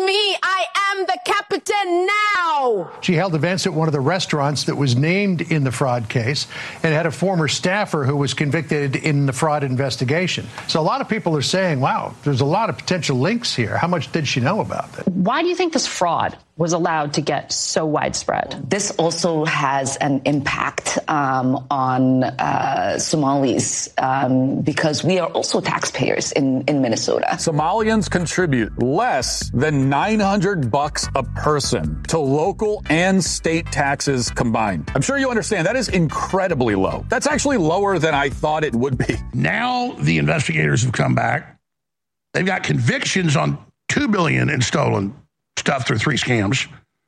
me. I am the captain now. She held events at one of the restaurants that was named in the fraud case and had a former staffer who was convicted in the fraud investigation. So a lot of people are saying, wow, there's a lot of potential links here. How much did she know about that? Why do you think this fraud was allowed to get so widespread? This also has an impact on Somalis because we are also taxpayers in Minnesota. Somalians contribute less than $900 a person to local and state taxes combined. I'm sure you understand that is incredibly low. That's actually lower than I thought it would be. Now the investigators have come back. They've got convictions on $2 billion in stolen stuff through 3 scams.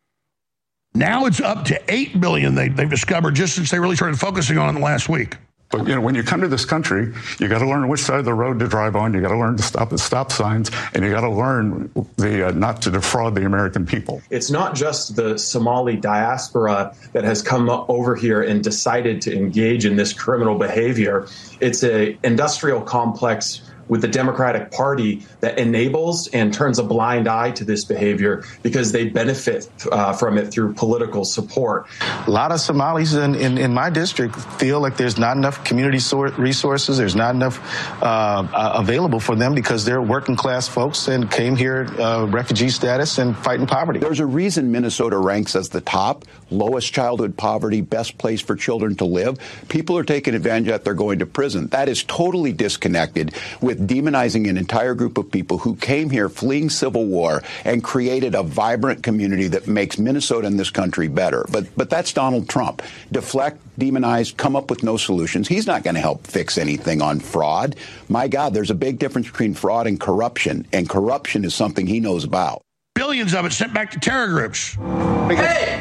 Now it's up to $8 billion they've discovered just since they really started focusing on it last week. But, when you come to this country, you got to learn which side of the road to drive on. You got to learn to stop at stop signs, and you got to learn not to defraud the American people. It's not just the Somali diaspora that has come over here and decided to engage in this criminal behavior. It's an industrial complex with the Democratic Party that enables and turns a blind eye to this behavior because they benefit from it through political support. A lot of Somalis in my district feel like there's not enough community resources, there's not enough available for them because they're working class folks and came here refugee status and fighting poverty. There's a reason Minnesota ranks as the top, lowest childhood poverty, best place for children to live. People are taking advantage of that. They're going to prison. That is totally disconnected with demonizing an entire group of people who came here fleeing civil war and created a vibrant community that makes Minnesota and this country better. But that's Donald Trump. Deflect, demonize, come up with no solutions. He's not going to help fix anything on fraud. My God, there's a big difference between fraud and corruption is something he knows about. Billions of it sent back to terror groups. Hey!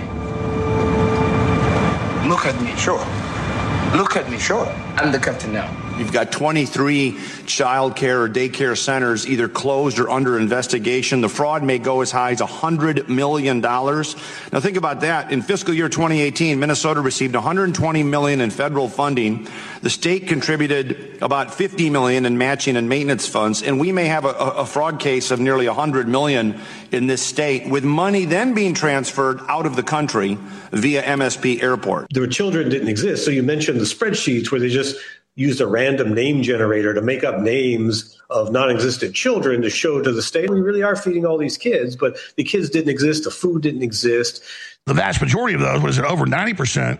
Look at me, sure. Look at me, sure. I'm the captain now. You've got 23 child care or daycare centers either closed or under investigation. The fraud may go as high as $100 million. Now think about that. In fiscal year 2018, Minnesota received $120 million in federal funding. The state contributed about $50 million in matching and maintenance funds. And we may have a fraud case of nearly $100 million in this state, with money then being transferred out of the country via MSP Airport. The children didn't exist. So you mentioned the spreadsheets where they just used a random name generator to make up names of non-existent children to show to the state, we really are feeding all these kids, but the kids didn't exist, the food didn't exist. The vast majority of those, what is it, over 90%,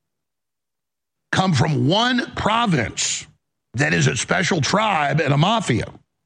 come from one province that is a special tribe and a mafia.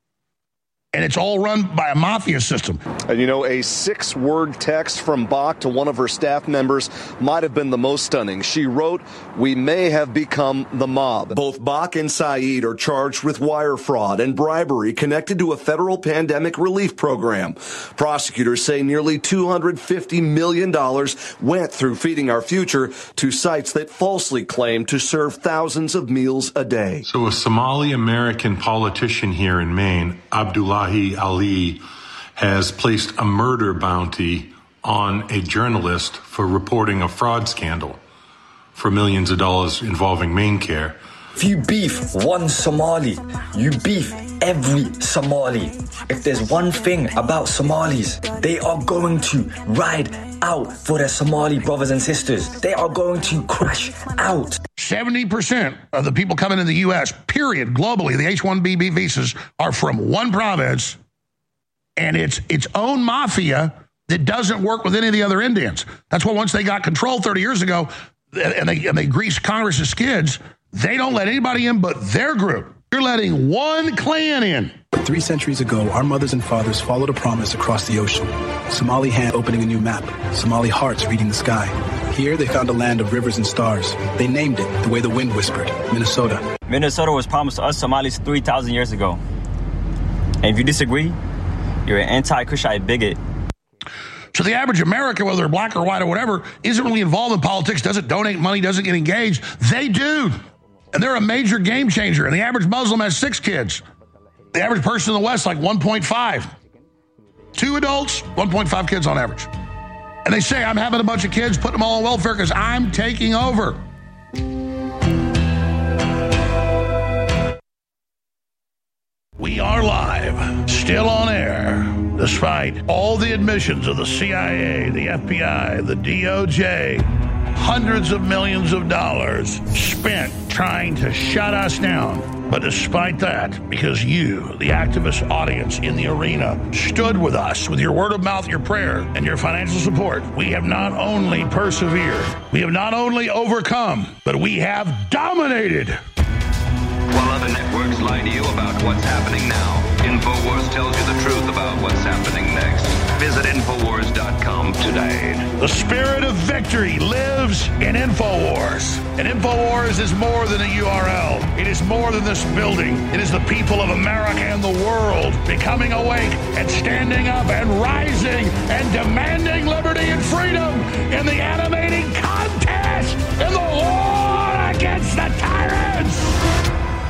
And it's all run by a mafia system. And a 6-word text from Bach to one of her staff members might have been the most stunning. She wrote, "We may have become the mob." Both Bach and Saeed are charged with wire fraud and bribery connected to a federal pandemic relief program. Prosecutors say nearly $250 million went through Feeding Our Future to sites that falsely claim to serve thousands of meals a day. So a Somali-American politician here in Maine, Abdullahi Ali, has placed a murder bounty on a journalist for reporting a fraud scandal for millions of dollars involving MaineCare. If you beef one Somali, you beef every Somali. If there's one thing about Somalis, they are going to ride out for their Somali brothers and sisters. They are going to crash out. 70% of the people coming in the U.S., period, globally, the H-1B visas are from one province, and it's its own mafia that doesn't work with any of the other Indians. That's why once they got control 30 years ago, and they greased Congress's skids, they don't let anybody in but their group. You're letting one clan in. 3 centuries ago, our mothers and fathers followed a promise across the ocean. Somali hand opening a new map. Somali hearts reading the sky. Here, they found a land of rivers and stars. They named it the way the wind whispered, Minnesota. Minnesota was promised to us Somalis 3,000 years ago. And if you disagree, you're an anti-Kushite bigot. So the average American, whether they're black or white or whatever, isn't really involved in politics, doesn't donate money, doesn't get engaged. They do. And they're a major game changer. And the average Muslim has 6 kids. The average person in the West, like 1.5. 2 adults, 1.5 kids on average. And they say, I'm having a bunch of kids, putting them all on welfare because I'm taking over. We are live, still on air. Despite all the admissions of the CIA, the FBI, the DOJ, hundreds of millions of dollars spent trying to shut us down. But despite that, because you, the activist audience in the arena, stood with us with your word of mouth, your prayer, and your financial support, we have not only persevered, we have not only overcome, but we have dominated. While other networks lie to you about what's happening now, InfoWars tells you the truth about what's happening next. Visit Infowars.com today. The spirit of victory lives in InfoWars. And InfoWars is more than a URL. It is more than this building. It is the people of America and the world becoming awake and standing up and rising and demanding liberty and freedom in the animating contest in the war against the tyrants.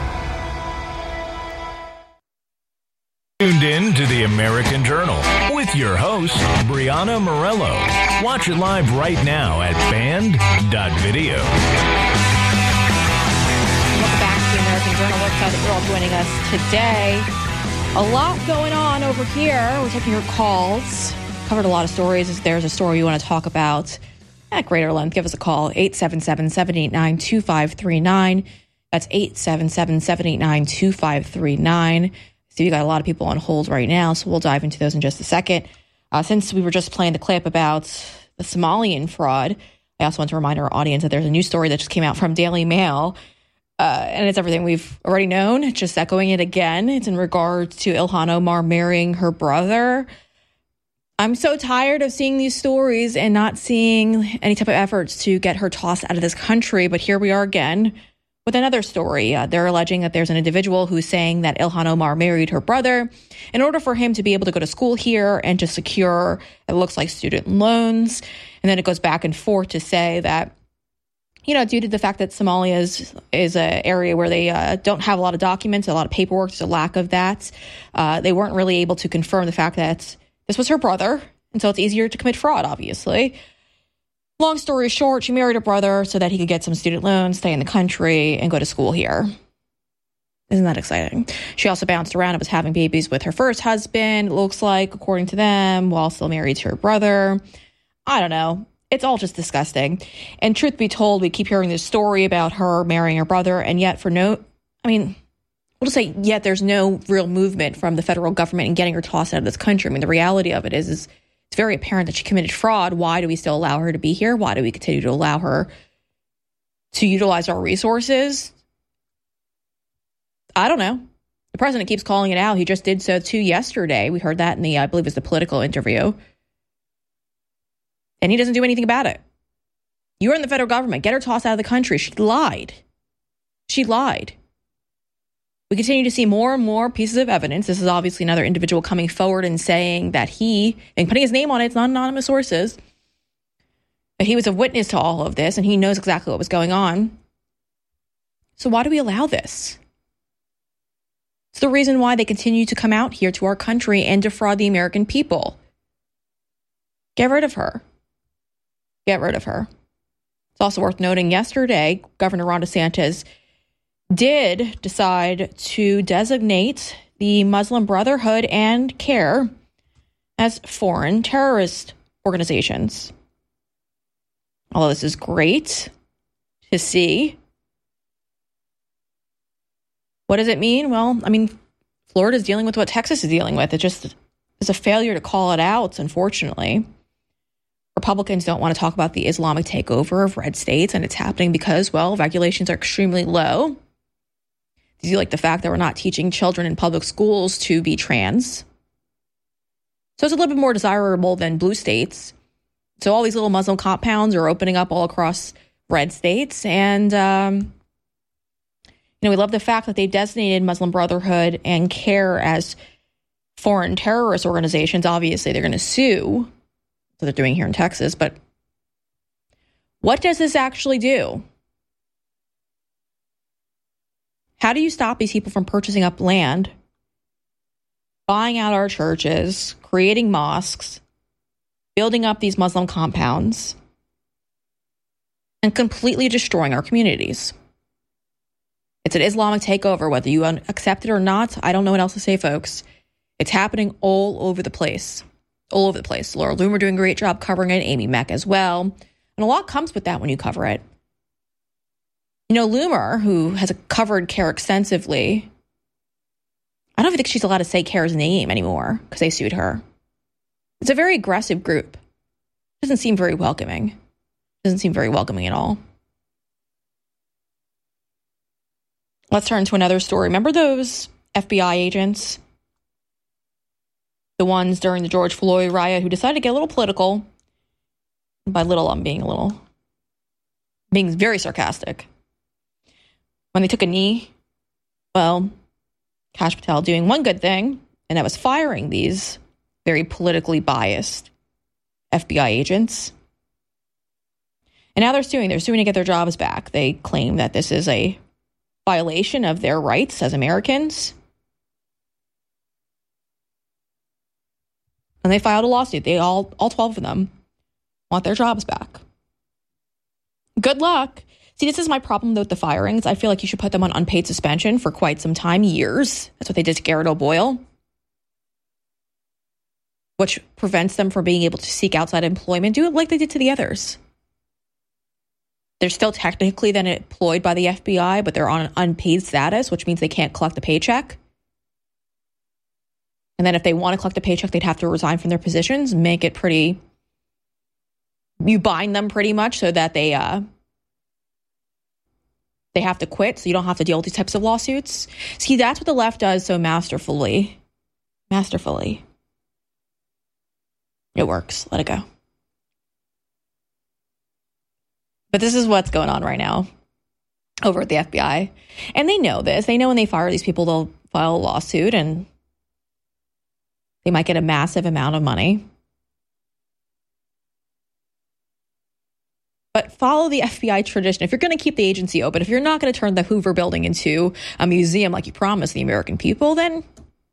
Tuned in to the American Journal with your host, Brianna Morello. Watch it live right now at band.video. Welcome back to the American Journal. We're excited that you're all joining us today. A lot going on over here. We're taking your calls. Covered a lot of stories. If there's a story you want to talk about at greater length, give us a call, 877-789-2539. That's 877-789-2539. So you got a lot of people on hold right now, so we'll dive into those in just a second. Since we were just playing the clip about the Somalian fraud, I also want to remind our audience that there's a new story that just came out from Daily Mail, and it's everything we've already known, just echoing it again. It's in regards to Ilhan Omar marrying her brother. I'm so tired of seeing these stories and not seeing any type of efforts to get her tossed out of this country, but here we are again with another story. They're alleging that there's an individual who's saying that Ilhan Omar married her brother in order for him to be able to go to school here and to secure, it looks like, student loans. And then it goes back and forth to say that, you know, due to the fact that Somalia is an area where they don't have a lot of documents, a lot of paperwork, there's a lack of that. They weren't really able to confirm the fact that this was her brother. And so it's easier to commit fraud, obviously. Long story short, she married her brother so that he could get some student loans, stay in the country, and go to school here. Isn't that exciting? She also bounced around and was having babies with her first husband, it looks like, according to them, while still married to her brother. I don't know. It's all just disgusting. And truth be told, we keep hearing this story about her marrying her brother, and yet we'll just say, yet there's no real movement from the federal government in getting her tossed out of this country. I mean, the reality of it is it's very apparent that she committed fraud. Why do we still allow her to be here? Why do we continue to allow her to utilize our resources? I don't know. The president keeps calling it out. He just did so too yesterday. We heard that in the, I believe it was the Political interview. And he doesn't do anything about it. You're in the federal government. Get her tossed out of the country. She lied. She lied. We continue to see more and more pieces of evidence. This is obviously another individual coming forward and saying that and putting his name on it, it's not anonymous sources, but he was a witness to all of this and he knows exactly what was going on. So why do we allow this? It's the reason why they continue to come out here to our country and defraud the American people. Get rid of her. Get rid of her. It's also worth noting yesterday, Governor Ron DeSantis did decide to designate the Muslim Brotherhood and CARE as foreign terrorist organizations. Although this is great to see. What does it mean? Well, I mean, Florida's dealing with what Texas is dealing with. It just is a failure to call it out, unfortunately. Republicans don't want to talk about the Islamic takeover of red states, and it's happening because, well, regulations are extremely low. Do you like the fact that we're not teaching children in public schools to be trans? So it's a little bit more desirable than blue states. So all these little Muslim compounds are opening up all across red states. And, we love the fact that they've designated Muslim Brotherhood and CARE as foreign terrorist organizations. Obviously, they're going to sue. That's what they're doing here in Texas. But what does this actually do? How do you stop these people from purchasing up land, buying out our churches, creating mosques, building up these Muslim compounds, and completely destroying our communities? It's an Islamic takeover, whether you accept it or not. I don't know what else to say, folks. It's happening all over the place. All over the place. Laura Loomer doing a great job covering it, Amy Mack as well. And a lot comes with that when you cover it. You know, Loomer, who has covered CARE extensively, I don't even think she's allowed to say CARE's name anymore because they sued her. It's a very aggressive group. Doesn't seem very welcoming. Doesn't seem very welcoming at all. Let's turn to another story. Remember those FBI agents? The ones during the George Floyd riot who decided to get a little political. By little, I'm being very sarcastic. When they took a knee, well, Kash Patel doing one good thing, and that was firing these very politically biased FBI agents. And now they're suing. They're suing to get their jobs back. They claim that this is a violation of their rights as Americans. And they filed a lawsuit. They all 12 of them want their jobs back. Good luck. See, this is my problem with the firings. I feel like you should put them on unpaid suspension for quite some time, years. That's what they did to Garrett O'Boyle, which prevents them from being able to seek outside employment. Do it like they did to the others. They're still technically then employed by the FBI, but they're on an unpaid status, which means they can't collect a paycheck. And then if they want to collect a paycheck, they'd have to resign from their positions, make it pretty... You bind them pretty much so that they have to quit, so you don't have to deal with these types of lawsuits. See, that's what the left does so masterfully. Masterfully. It works. Let it go. But this is what's going on right now over at the FBI. And they know this. They know when they fire these people, they'll file a lawsuit and they might get a massive amount of money. But follow the FBI tradition. If you're going to keep the agency open, if you're not going to turn the Hoover building into a museum like you promised the American people, then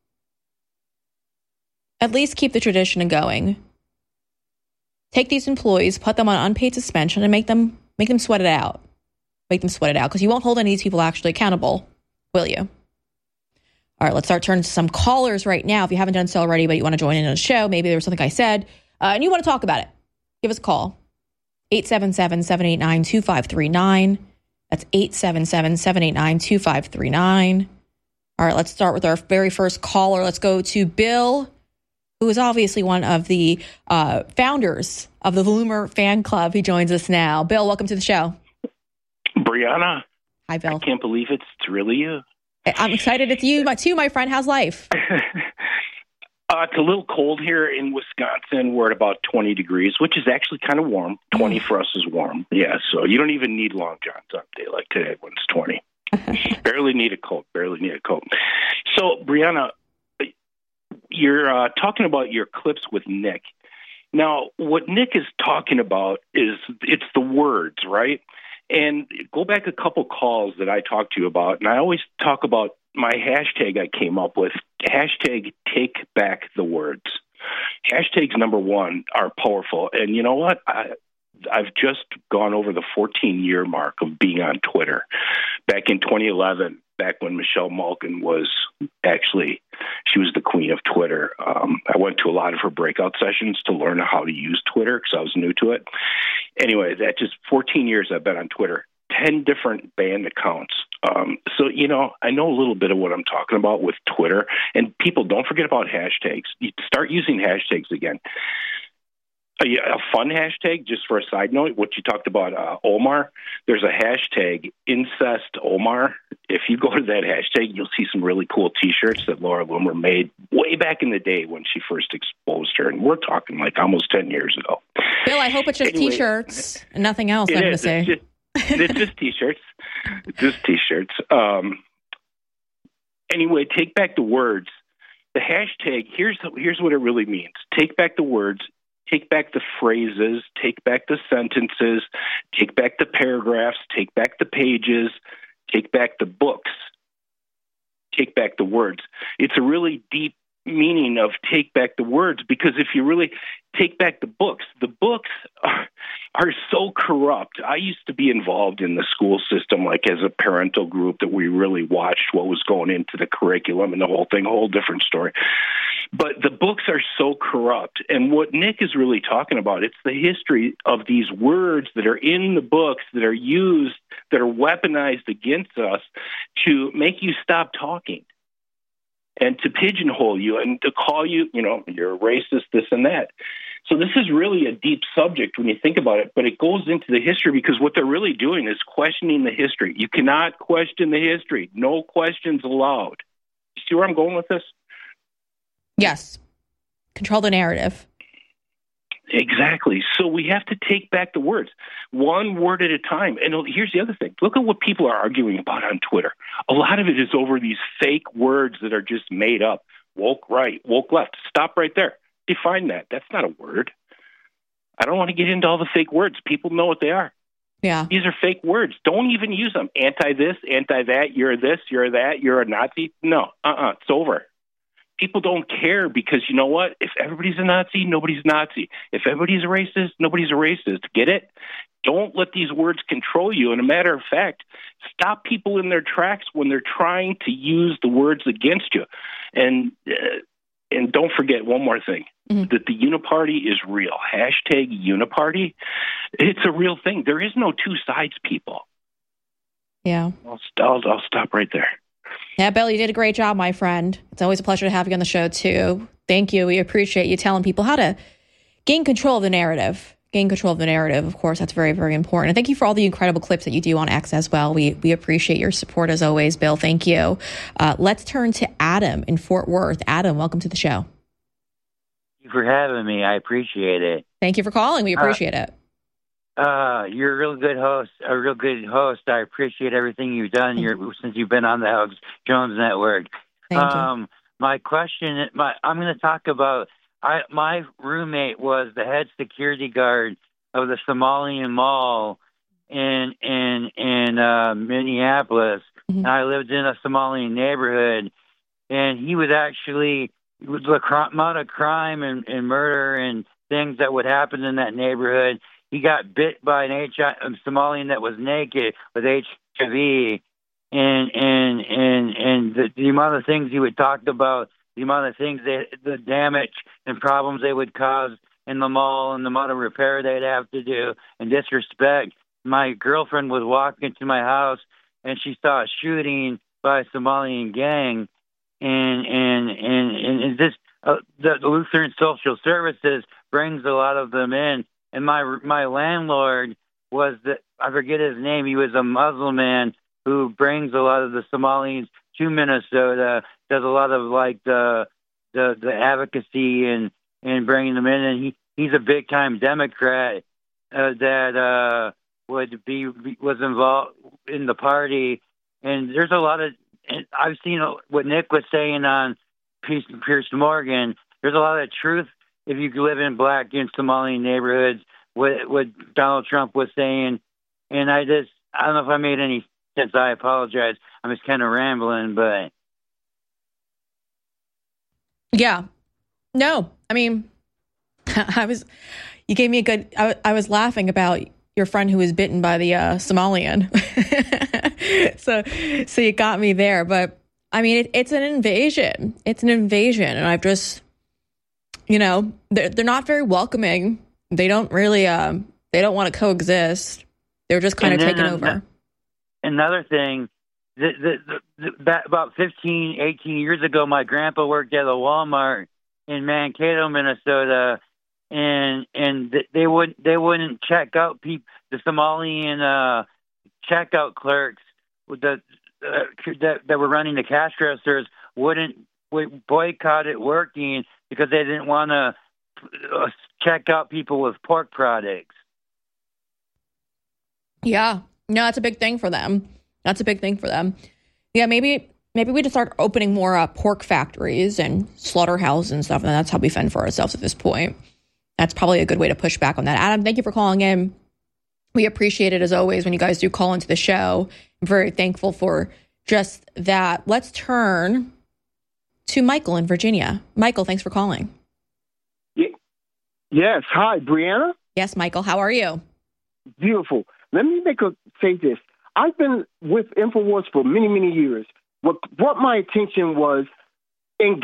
at least keep the tradition going. Take these employees, put them on unpaid suspension, and make them sweat it out. Make them sweat it out, because you won't hold any of these people actually accountable, will you? All right, let's start turning to some callers right now. If you haven't done so already, but you want to join in on the show, maybe there was something I said, and you want to talk about it, give us a call. 877-789-2539. That's 877-789-2539. All right, let's start with our very first caller. Let's go to Bill, who is obviously one of the founders of the Loomer fan club. He joins us now. Bill, welcome to the show. Brianna. Hi, Bill. I can't believe it's really you. I'm excited it's you too, my friend. How's life? It's a little cold here in Wisconsin. We're at about 20 degrees, which is actually kind of warm. 20 for us is warm. Yeah, so you don't even need long johns on a day like today when it's 20. Barely need a coat. So, Brianna, you're talking about your clips with Nick. Now, what Nick is talking about is it's the words, right? And go back a couple calls that I talked to you about, and I always talk about my hashtag I came up with, hashtag take back the words. Hashtags, number one, are powerful. And you know what? I've just gone over the 14-year mark of being on Twitter. Back in 2011, back when Michelle Malkin was she was the queen of Twitter. I went to a lot of her breakout sessions to learn how to use Twitter because I was new to it. Anyway, that just 14 years I've been on Twitter, 10 different banned accounts. So, I know a little bit of what I'm talking about with Twitter. And people, don't forget about hashtags. You start using hashtags again. A fun hashtag, just for a side note, what you talked about, Omar, there's a hashtag, incest Omar. If you go to that hashtag, you'll see some really cool T-shirts that Laura Loomer made way back in the day when she first exposed her. And we're talking like almost 10 years ago. Bill, I hope it's just T-shirts and nothing else, I'm going to say. It's just T-shirts. Anyway, take back the words. The hashtag, here's what it really means. Take back the words. Take back the phrases, take back the sentences, take back the paragraphs, take back the pages, take back the books, take back the words. It's a really deep meaning of take back the words, because if you really take back the books are so corrupt. I used to be involved in the school system, like as a parental group, that we really watched what was going into the curriculum and the whole thing, a whole different story. But the books are so corrupt. And what Nick is really talking about, it's the history of these words that are in the books that are used, that are weaponized against us to make you stop talking and to pigeonhole you and to call you, you're a racist, this and that. So this is really a deep subject when you think about it, but it goes into the history because what they're really doing is questioning the history. You cannot question the history. No questions allowed. You see where I'm going with this? Yes. Control the narrative. Exactly. So we have to take back the words, one word at a time. And here's the other thing. Look at what people are arguing about on Twitter. A lot of it is over these fake words that are just made up. Woke right, woke left. Stop right there. Define that. That's not a word. I don't want to get into all the fake words. People know what they are. Yeah. These are fake words. Don't even use them. Anti this, anti that, you're this, you're that, you're a Nazi. No, it's over. People don't care because you know what? If everybody's a Nazi, nobody's a Nazi. If everybody's a racist, nobody's a racist. Get it? Don't let these words control you. And a matter of fact, stop people in their tracks when they're trying to use the words against you. And don't forget one more thing, that the Uniparty is real. Hashtag Uniparty. It's a real thing. There is no two sides, people. Yeah. I'll stop right there. Yeah, Bill, you did a great job, my friend. It's always a pleasure to have you on the show, too. Thank you. We appreciate you telling people how to gain control of the narrative. Of course, that's very, very important. And thank you for all the incredible clips that you do on X as well. We appreciate your support as always, Bill. Thank you. Let's turn to Adam in Fort Worth. Adam, welcome to the show. Thank you for having me. I appreciate it. Thank you for calling. We appreciate it. You're a real good host. I appreciate everything you've done since you've been on the Alex Jones Network. Thank you. My question, I'm going to talk about, my roommate was the head security guard of the Somalian Mall in Minneapolis. And I lived in a Somalian neighborhood, and he was actually, the amount of crime and murder and things that would happen in that neighborhood. He got bit by a Somalian that was naked with HIV, and the amount of things he would talk about, the amount of things the damage and problems they would cause in the mall, and the amount of repair they'd have to do, and disrespect. My girlfriend was walking to my house, and she saw a shooting by a Somalian gang, and this the Lutheran Social Services brings a lot of them in. And my landlord was I forget his name. He was a Muslim man who brings a lot of the Somalis to Minnesota, does a lot of like the advocacy and bringing them in. And he's a big time Democrat that was involved in the party. And there's a lot of, and I've seen what Nick was saying on Piers Morgan. There's a lot of truth. If you live in black and Somali neighborhoods, what Donald Trump was saying, and I don't know if I made any sense. I apologize. I'm just kind of rambling, but yeah, no, I mean, you gave me a good. I was laughing about your friend who was bitten by the Somalian, so you got me there. But I mean, it's an invasion. It's an invasion, and I've just. They're not very welcoming. They don't really, they don't want to coexist. They're just kind of taking over. Another thing, about 15, 18 years ago, my grandpa worked at a Walmart in Mankato, Minnesota, and they wouldn't check out people. The Somalian checkout clerks that were running the cash registers would boycott it working because they didn't want to check out people with pork products. Yeah. No, that's a big thing for them. Yeah, maybe we just start opening more pork factories and slaughterhouses and stuff, and that's how we fend for ourselves at this point. That's probably a good way to push back on that. Adam, thank you for calling in. We appreciate it, as always, when you guys do call into the show. I'm very thankful for just that. Let's turn to Michael in Virginia. Michael, thanks for calling. Yes. Hi, Brianna? Yes, Michael. How are you? Beautiful. Let me say this. I've been with InfoWars for many, many years. What brought my attention was Endgame.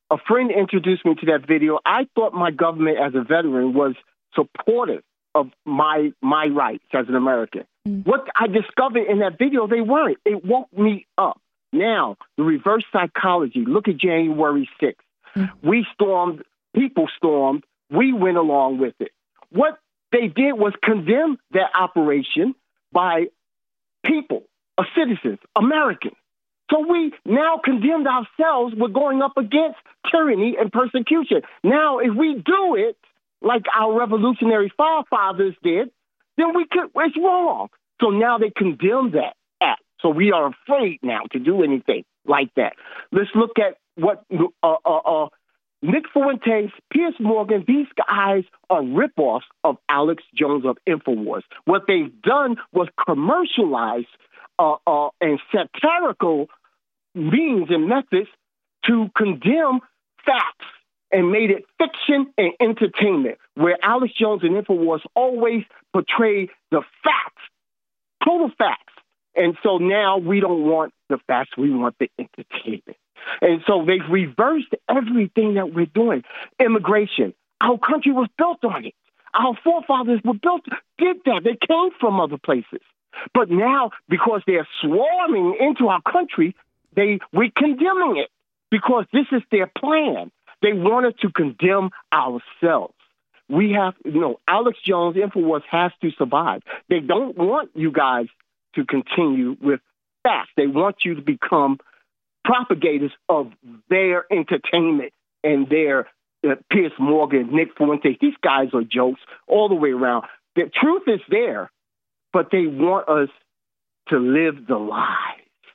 A friend introduced me to that video. I thought my government as a veteran was supportive of my rights as an American. What I discovered in that video, they weren't. It woke me up. Now, the reverse psychology. Look at January 6th. We stormed, people stormed, we went along with it. What they did was condemn that operation by people, citizens, Americans. So we now condemned ourselves with going up against tyranny and persecution. Now, if we do it like our revolutionary forefathers did, then it's wrong. So now they condemn that act. So we are afraid now to do anything like that. Let's look at what Nick Fuentes, Piers Morgan, these guys are ripoffs of Alex Jones of InfoWars. What they've done was commercialize and satirical means and methods to condemn facts and made it fiction and entertainment, where Alex Jones and InfoWars always portray the facts, total facts. And so now we don't want the facts, we want the entertainment. And so they've reversed everything that we're doing. Immigration, our country was built on it. Our forefathers did that. They came from other places. But now, because they're swarming into our country, we're condemning it because this is their plan. They want us to condemn ourselves. We have, Alex Jones, InfoWars has to survive. They don't want you guys to continue with facts. They want you to become propagators of their entertainment and their Piers Morgan, Nick Fuentes. These guys are jokes all the way around. The truth is there, but they want us to live the lie.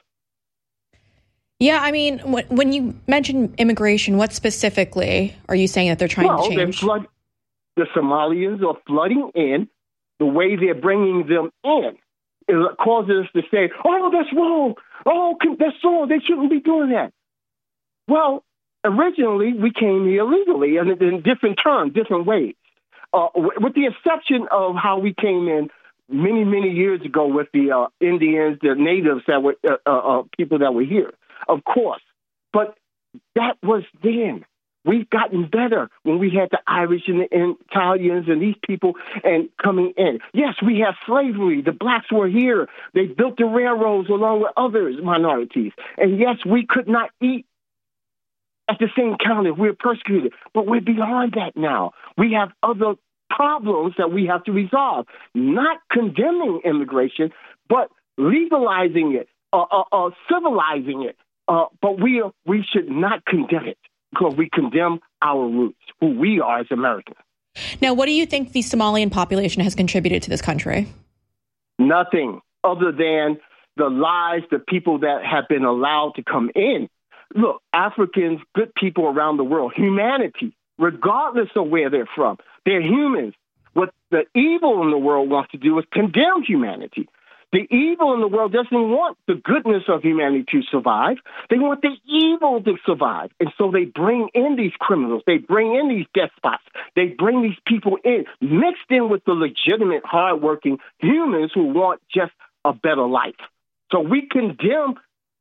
Yeah, I mean, when you mention immigration, what specifically are you saying that they're trying to change? The Somalians are flooding in. The way they're bringing them in, it causes us to say, oh, that's wrong. Oh, that's wrong. They shouldn't be doing that. Well, originally, we came here legally and in different terms, different ways. With the exception of how we came in many, many years ago with the Indians, the natives that were people that were here. Of course. But that was then. We've gotten better when we had the Irish and the Italians and these people and coming in. Yes, we have slavery. The blacks were here. They built the railroads along with other minorities. And yes, we could not eat at the same county. We were persecuted. But we're beyond that now. We have other problems that we have to resolve. Not condemning immigration, but legalizing it, civilizing it. But we should not condemn it because we condemn our roots, who we are as Americans. Now, what do you think the Somalian population has contributed to this country? Nothing other than the lies, the people that have been allowed to come in. Look, Africans, good people around the world, humanity, regardless of where they're from, they're humans. What the evil in the world wants to do is condemn humanity. The evil in the world doesn't want the goodness of humanity to survive. They want the evil to survive. And so they bring in these criminals. They bring in these despots. They bring these people in, mixed in with the legitimate, hardworking humans who want just a better life. So we condemn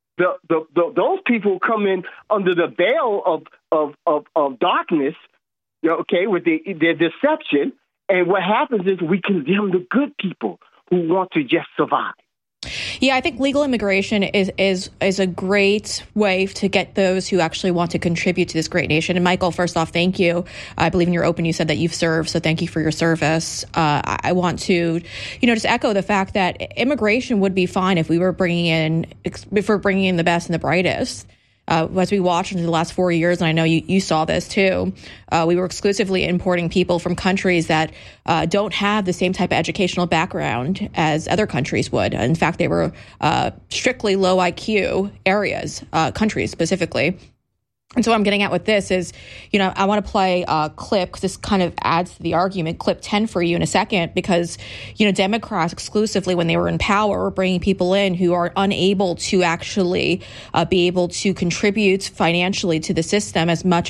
those people who come in under the veil of darkness, with their deception. And what happens is we condemn the good people who want to just survive. Yeah, I think legal immigration is a great way to get those who actually want to contribute to this great nation. And Michael, first off, thank you. I believe in your open you said that you've served, so thank you for your service. I want to, just echo the fact that immigration would be fine if we were bringing in the best and the brightest. As we watched into the last 4 years, and I know you saw this too, we were exclusively importing people from countries that don't have the same type of educational background as other countries would. In fact, they were strictly low IQ areas, countries specifically. And so what I'm getting at with this is, I want to play a clip because this kind of adds to the argument, clip 10 for you in a second, because, Democrats exclusively when they were in power were bringing people in who are unable to actually be able to contribute financially to the system as much as,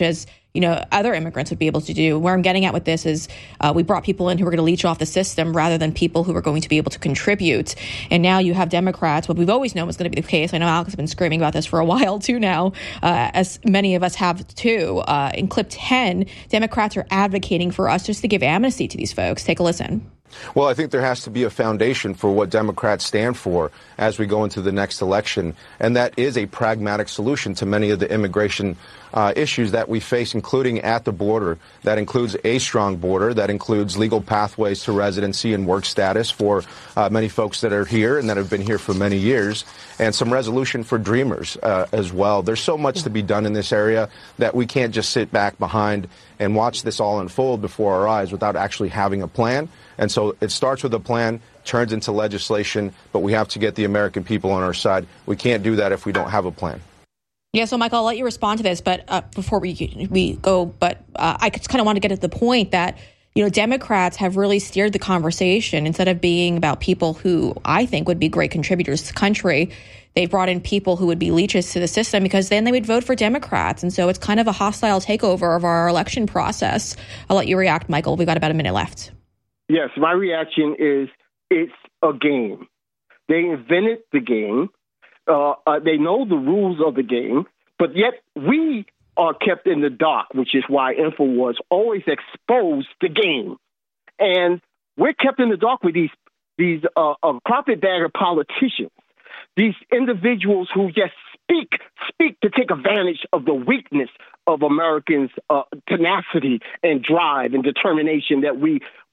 other immigrants would be able to do. Where I'm getting at with this is we brought people in who were going to leech off the system rather than people who were going to be able to contribute. And now you have Democrats, what we've always known was going to be the case. I know Alex has been screaming about this for a while too now, as many of us have too. In clip 10, Democrats are advocating for us just to give amnesty to these folks. Take a listen. Well, I think there has to be a foundation for what Democrats stand for as we go into the next election, and that is a pragmatic solution to many of the immigration issues that we face, including at the border. That includes a strong border. That includes legal pathways to residency and work status for many folks that are here and that have been here for many years, and some resolution for dreamers as well. There's so much to be done in this area that we can't just sit back behind and watch this all unfold before our eyes without actually having a plan. And so it starts with a plan, turns into legislation, but we have to get the American people on our side. We can't do that if we don't have a plan. Yeah, so Michael, I'll let you respond to this, but before we go, I just kind of want to get at the point that, Democrats have really steered the conversation instead of being about people who I think would be great contributors to the country. They've brought in people who would be leeches to the system because then they would vote for Democrats. And so it's kind of a hostile takeover of our election process. I'll let you react, Michael. We've got about a minute left. Yes, my reaction is it's a game. They invented the game. They know the rules of the game, but yet we are kept in the dark, which is why InfoWars always exposed the game. And we're kept in the dark with these carpetbagger politicians, these individuals who just speak to take advantage of the weakness of Americans' tenacity and drive and determination that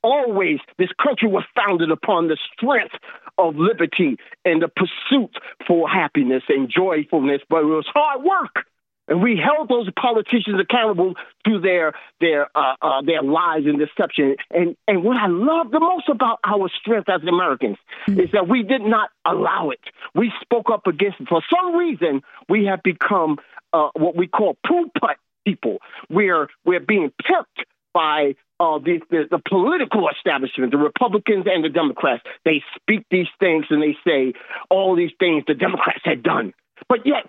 this country was founded upon the strength of liberty and the pursuit for happiness and joyfulness, but it was hard work. And we held those politicians accountable to their lies and deception. And what I love the most about our strength as Americans is that we did not allow it. We spoke up against it. For some reason, we have become what we call poo-putt people. We're being pimped by the political establishment, the Republicans and the Democrats. They speak these things and they say all these things the Democrats had done. But yet,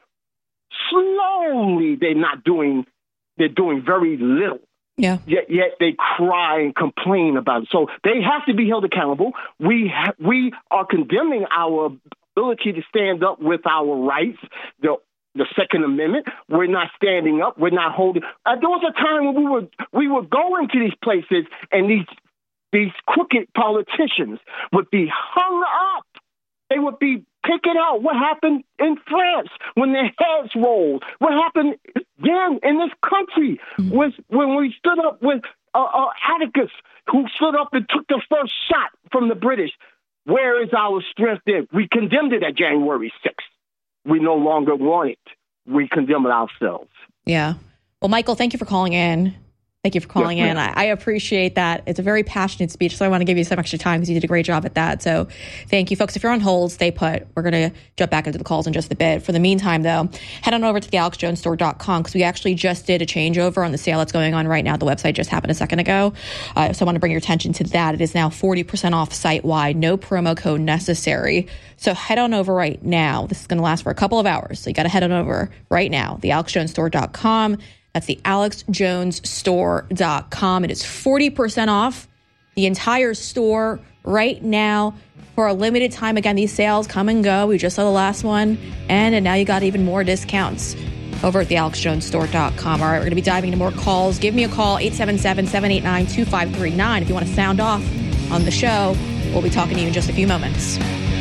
slowly, they're doing very little. Yeah. Yet they cry and complain about it. So they have to be held accountable. We are condemning our ability to stand up with our rights. The Second Amendment. We're not standing up. We're not holding. There was a time when we would go into these places and these crooked politicians would be hung up. They would be taken out. What happened in France when their heads rolled? What happened then in this country was when we stood up with Atticus, who stood up and took the first shot from the British. Where is our strength then? We condemned it at January 6th. We no longer want it. We condemn it ourselves. Yeah. Well, Michael, thank you for calling in. Thank you for calling in. I appreciate that. It's a very passionate speech, so I want to give you some extra time because you did a great job at that. So thank you, folks. If you're on hold, stay put. We're going to jump back into the calls in just a bit. For the meantime, though, head on over to the AlexJonesStore.com because we actually just did a changeover on the sale that's going on right now. The website just happened a second ago. So I want to bring your attention to that. It is now 40% off site-wide. No promo code necessary. So head on over right now. This is going to last for a couple of hours. So you got to head on over right now, the AlexJonesStore.com. That's the AlexJonesStore.com. It is 40% off the entire store right now for a limited time. Again, these sales come and go. We just saw the last one. And now you got even more discounts over at the AlexJonesStore.com. All right, we're going to be diving into more calls. Give me a call, 877-789-2539. If you want to sound off on the show, we'll be talking to you in just a few moments.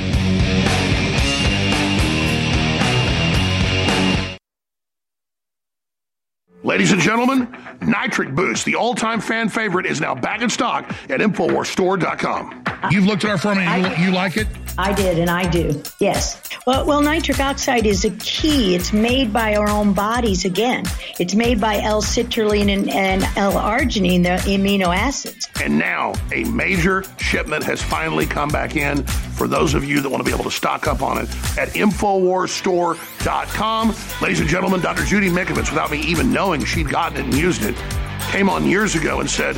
Ladies and gentlemen, Nitric Boost, the all-time fan favorite, is now back in stock at InfoWarsStore.com. You've looked at our formula and you like it? I did, and I do, yes. Well, nitric oxide is a key. It's made by our own bodies again. It's made by L-citrulline and L-arginine, the amino acids. And now a major shipment has finally come back in for those of you that want to be able to stock up on it at InfoWarsStore.com. Ladies and gentlemen, Dr. Judy Mikovits, without me even knowing she'd gotten it and used it, came on years ago and said,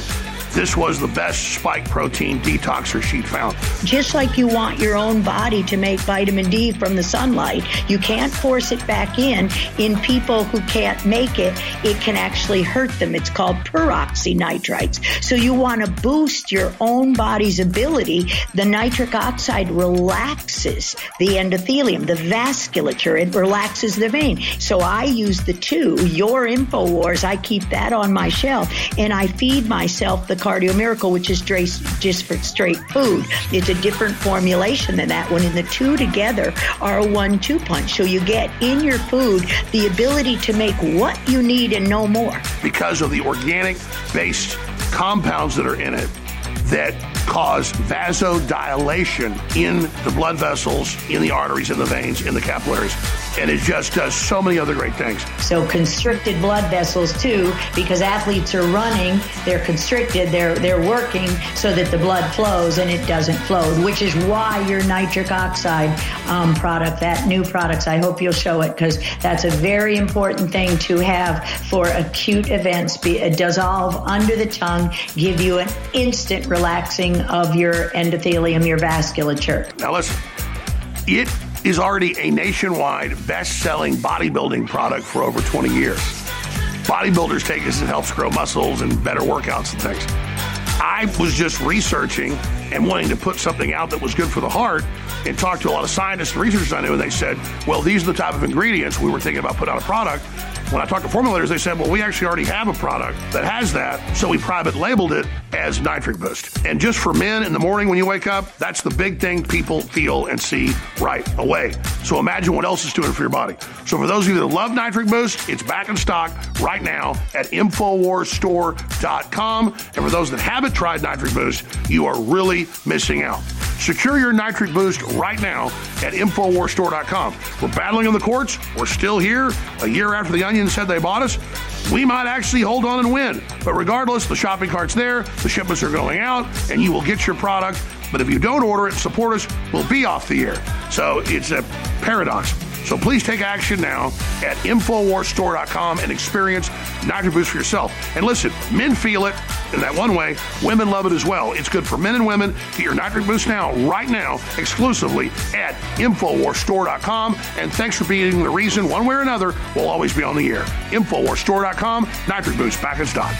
this was the best spike protein detoxer she'd found. Just like you want your own body to make vitamin D from the sunlight, you can't force it back in people who can't make it. It can actually hurt them. It's called peroxynitrites. So you want to boost your own body's ability. The nitric oxide relaxes the endothelium, the vasculature. It relaxes the vein. So I use the two. Your InfoWars, I keep that on my shelf, and I feed myself the Cardio Miracle, which is just for straight food. It's a different formulation than that one, and the two together are a 1-2 punch. So you get in your food the ability to make what you need and no more. Because of the organic-based compounds that are in it that cause vasodilation in the blood vessels, in the arteries, in the veins, in the capillaries. And it just does so many other great things. So constricted blood vessels too, because athletes are running, they're constricted, they're working so that the blood flows, and it doesn't flow, which is why your nitric oxide product, that new products, I hope you'll show it, because that's a very important thing to have for acute events. Dissolve under the tongue, give you an instant relaxing of your endothelium, your vasculature. Now listen, it is already a nationwide best-selling bodybuilding product for over 20 years. Bodybuilders take this, it helps grow muscles and better workouts and things. I was just researching and wanting to put something out that was good for the heart, and talked to a lot of scientists and researchers I knew, and they said, well, these are the type of ingredients we were thinking about putting out a product. When I talked to formulators, they said, well, we actually already have a product that has that, so we private labeled it as Nitric Boost. And just for men in the morning when you wake up, that's the big thing people feel and see right away. So imagine what else it's doing for your body. So for those of you that love Nitric Boost, it's back in stock right now at InfoWarsStore.com. And for those that haven't tried Nitric Boost, you are really missing out. Secure your Nitric Boost right now at InfoWarsStore.com. We're battling in the courts. We're still here. A year after the Onion said they bought us, we might actually hold on and win. But regardless, the shopping cart's there, the shipments are going out, and you will get your product. But if you don't order it, support us, we'll be off the air. So it's a paradox. So please take action now at InfoWarsStore.com and experience Nitric Boost for yourself. And listen, men feel it in that one way. Women love it as well. It's good for men and women. Get your Nitric Boost now, right now, exclusively at InfoWarsStore.com. And thanks for being the reason, one way or another, we'll always be on the air. InfoWarsStore.com, Nitric Boost, back in stock.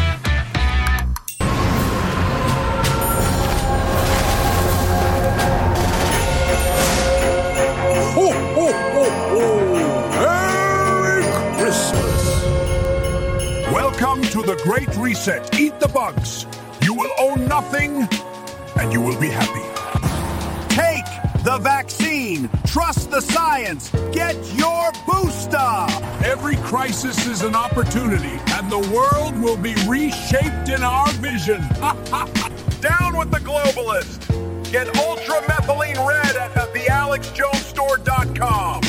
Welcome to the Great Reset. Eat the bugs. You will own nothing, and you will be happy. Take the vaccine. Trust the science. Get your booster. Every crisis is an opportunity, and the world will be reshaped in our vision. Down with the globalist. Get ultramethylene red at thealexjonesstore.com.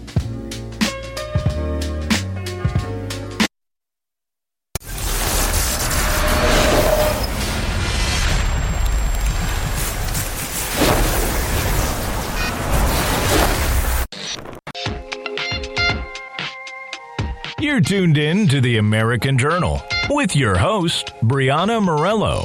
You're tuned in to the American Journal with your host, Brianna Morello.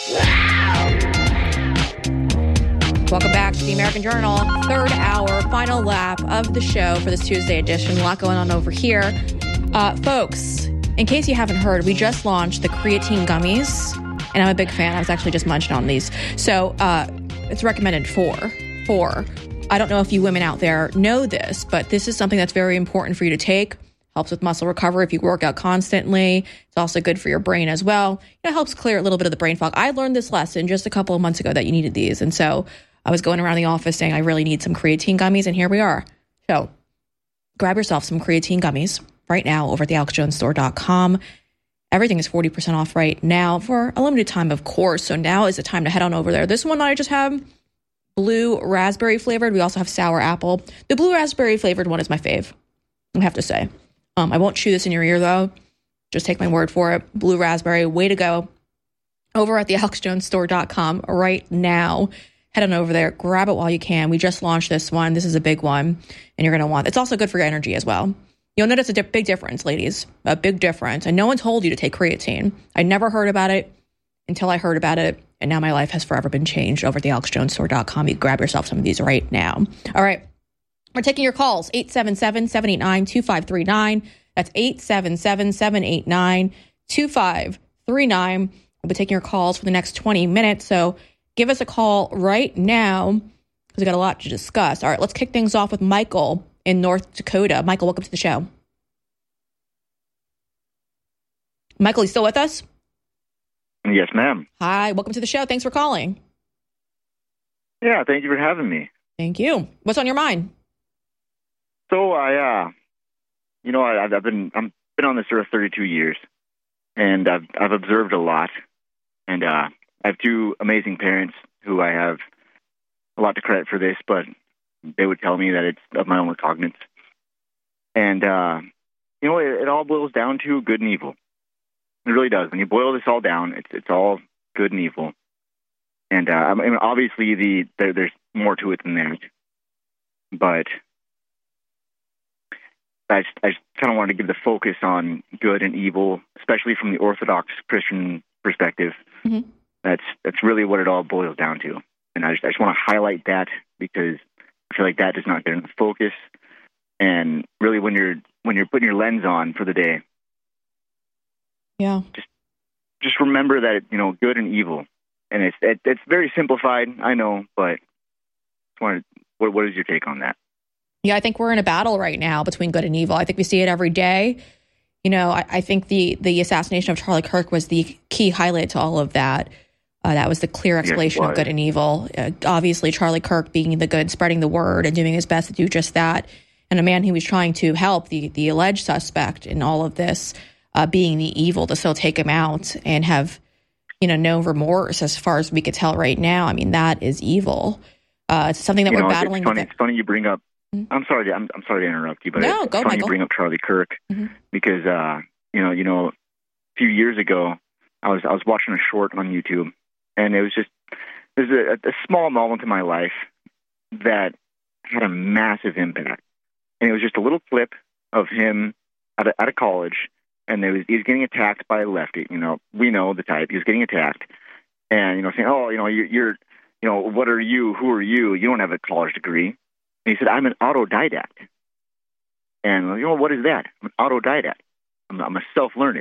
Welcome back to the American Journal, third hour, final lap of the show for this Tuesday edition. A lot going on over here. Folks, in case you haven't heard, we just launched the creatine gummies, and I'm a big fan. I was actually just munching on these. So it's recommended for. I don't know if you women out there know this, but this is something that's very important for you to take. Helps with muscle recovery if you work out constantly. It's also good for your brain as well. It helps clear a little bit of the brain fog. I learned this lesson just a couple of months ago that you needed these. And so I was going around the office saying I really need some creatine gummies, and here we are. So grab yourself some creatine gummies right now over at thealexjonesstore.com. Everything is 40% off right now for a limited time, of course. So now is the time to head on over there. This one I just have blue raspberry flavored. We also have sour apple. The blue raspberry flavored one is my fave, I have to say. I won't chew this in your ear, though. Just take my word for it. Blue raspberry, way to go. Over at thealexjonesstore.com right now. Head on over there. Grab it while you can. We just launched this one. This is a big one, and you're going to want it. It's also good for your energy as well. You'll notice a big difference, ladies. A big difference. And no one told you to take creatine. I never heard about it until I heard about it. And now my life has forever been changed over at the AlexJonesStore.com. You grab yourself some of these right now. All right. We're taking your calls, 877-789-2539. That's 877-789-2539. We'll be taking your calls for the next 20 minutes. So give us a call right now because we got a lot to discuss. All right, let's kick things off with Michael in North Dakota. Michael, welcome to the show. Michael, you still with us? Yes, ma'am. Hi, welcome to the show. Thanks for calling. Yeah, thank you for having me. Thank you. What's on your mind? So I've been on this earth 32 years, and I've observed a lot, and I have two amazing parents who I have a lot to credit for this, but they would tell me that it's of my own recognizance. And it all boils down to good and evil. It really does. When you boil this all down, it's all good and evil. And obviously there's more to it than that, but I just kind of wanted to give the focus on good and evil, especially from the Orthodox Christian perspective. Mm-hmm. That's really what it all boils down to. And I just want to highlight that because I feel like that does not get in the focus. And really, when you're putting your lens on for the day, yeah, just remember that good and evil, and it's very simplified, I know, but what is your take on that? Yeah, I think we're in a battle right now between good and evil. I think we see it every day. I think the assassination of Charlie Kirk was the key highlight to all of that. That was the clear explanation of good and evil. Obviously, Charlie Kirk being the good, spreading the word and doing his best to do just that. And a man who was trying to help the alleged suspect in all of this being the evil to still take him out and have, no remorse as far as we could tell right now. I mean, that is evil. It's something that we're battling. It's funny you bring up. I'm sorry to interrupt you, but no, it's go, funny Michael. You bring up Charlie Kirk because a few years ago I was watching a short on YouTube, and there's a small moment in my life that had a massive impact, and it was just a little clip of him at a college, and he was getting attacked by a lefty. We know the type. He was getting attacked, and saying, "Oh, you're what are you? Who are you? You don't have a college degree." And he said, "I'm an autodidact." And what is that? I'm an autodidact. I'm a self-learned.